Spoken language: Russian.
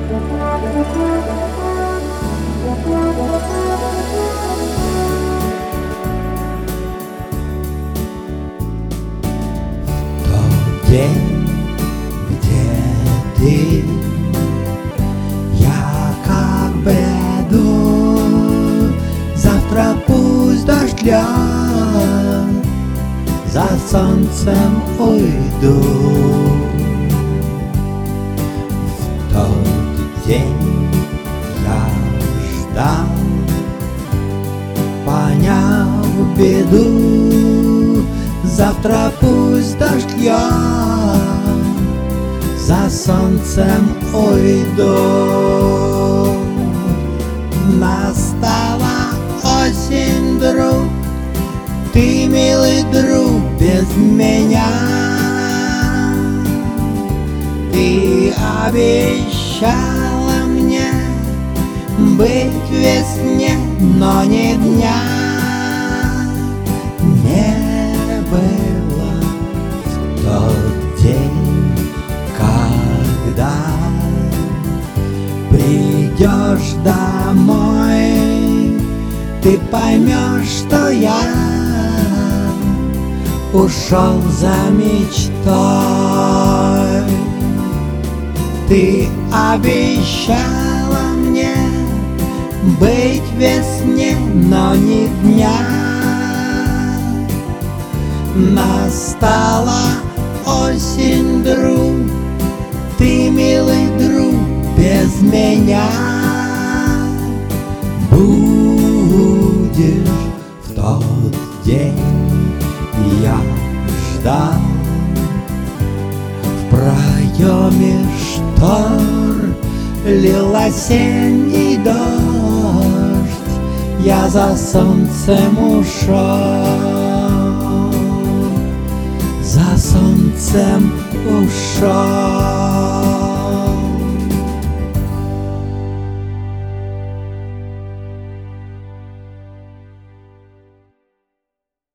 Тот день, где ты, я как бы иду, завтра пусть дождя, за солнцем уйду. В тот день я ждал, поняв беду, завтра пусть дождя, за солнцем уйду. Настала осень, друг, ты, милый друг, без меня. Ты обещала мне быть в весне, но не дня не было в тот день, когда придешь домой, ты поймешь, что я ушел за мечтой. Ты обещала мне быть в весне, но не дня. Настала осень, друг, ты, милый друг, без меня. Будешь в тот день, я ждал, в проеме штор лил осенний дождь, я за солнцем ушел, за солнцем ушел.